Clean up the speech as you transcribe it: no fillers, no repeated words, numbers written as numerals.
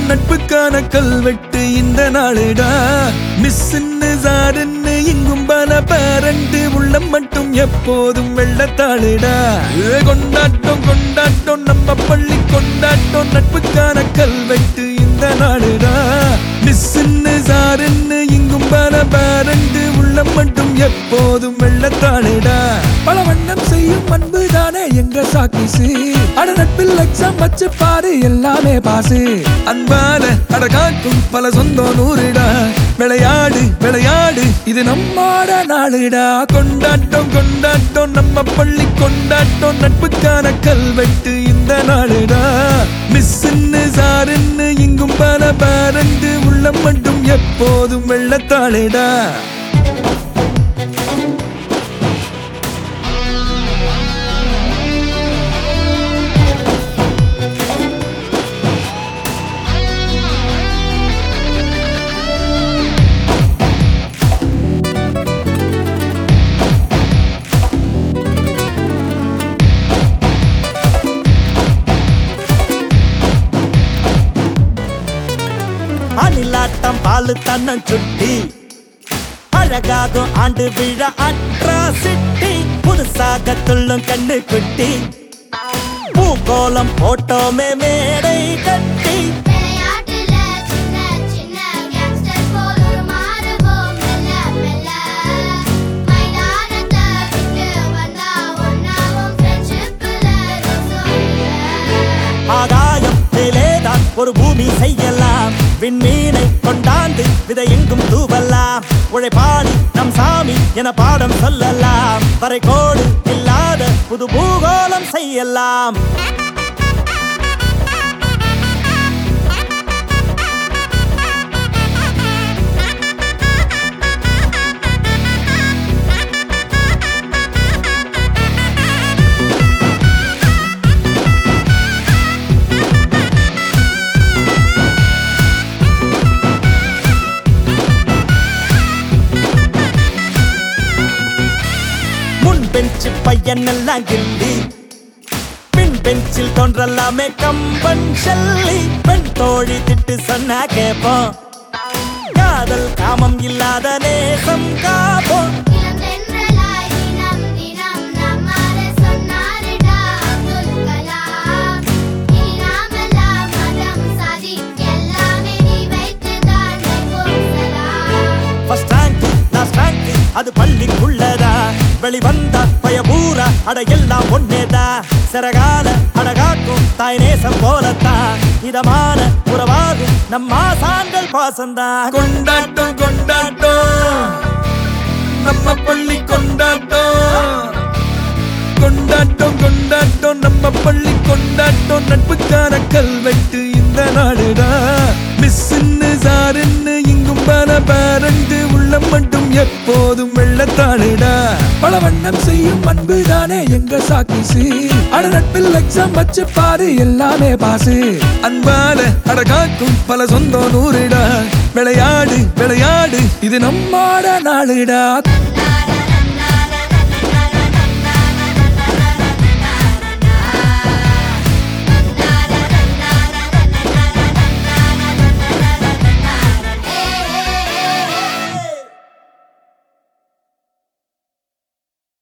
நட்புக்கான கல்வெட்டு இந்த நாளுடா. மிஸ்ன்னு சாருன்னு இங்கும் பல பேரண்டு உள்ளம் மட்டும் எப்போதும் வெள்ளத்தாளுடா. கொண்டாட்டம் கொண்டாட்டம் நம்ம பள்ளி கொண்டாட்டம் நட்புக்கான கல்வெட்டு இந்த நாளுடா. மிஸ்ன்னு சாருன்னு இங்கும் பல பேரண்டு உள்ளம் மட்டும் எப்போதும் வெள்ளத்தாளுடா. பல வண்ணம் செய்யும் அன்புதானே எங்க சாக்கிசு. அட நட்பில் எக்ஸாம் வச்சு பாரு எல்லாமே பாசு. அன்பால அட காக்கும் பல சொந்தம் நூறுடா. விளையாடு விளையாடு இது நம்மோட நாளுடா. கொண்டாட்டம் கொண்டாட்டம் நம்ம பள்ளி கொண்டாட்டம் நட்புக்கான கல்வெட்டு இந்த நாளுடா. மிஸ்ன்னு சாருன்னு இங்கும் பல பேரண்டு உள்ளம் மட்டும் எப்போதும் வெள்ளத்தாளுடா. அணிலாட்டம் பாலு தன்னம் சுட்டி அழகாகும் ஆண்டு விழா அட்ராசிட்டி. புதுசாக துள்ளும் கண்ணு குட்டி பூகோளம் போட்டோமே மேடை கட்டி. ஆகாயம் மேலேதான் ஒரு பூமி செய்யலாம். விண்மீனை கொண்டாந்து விதை எங்கும் தூவலாம். உழைப்பாளி நம் சாமி என பாடம் சொல்லலாம். வரைகோடு இல்லாத புது பூகோளம் செய்யலாம். பெஞ்சு பையன் எல்லாம் கில்லி பின் பெஞ்சில் தோன்றலாமே கம்பன் சொல்லி. பெண் தோழி திட்டு சொன்னா கேப்போம். காதல் காமம் இல்லாத நேசம் காப்போம். அது பள்ளிக்குள்ளதா வெளிவந்த பயபூரா அட எல்லாம் ஒன்னேதா. சிறகால அடகாக்கும் தாய் நேசம் போலத்தான் இதமான உறவாகும் நம்ம ஆசான்கள் பாசந்தான். கொண்டாட்டம் கொண்டாட்டம் நம்ம பள்ளி கொண்டாட்டம். கொண்டாட்டம் கொண்டாட்டம் நம்ம பள்ளி கொண்டாட்டம் நட்புக்கான கல்வெட்டு இந்த நாளுடா. மிஸ்ன்னு சாருன்னு இங்கும் பல பேரண்டு உள்ளம் மட்டும் எப்போதும் வெள்ளத்தாளுடா. பல வண்ணம் செய்யும் அன்புதானே எங்க சாக்கிசு. அட நட்பில் எக்ஸாம் வச்சு பாரு எல்லாமே பாசு. அன்பால அட காக்கும் பல சொந்தம் நூறுடா. விளையாடு விளையாடு இது நம்மோட நாளுடா.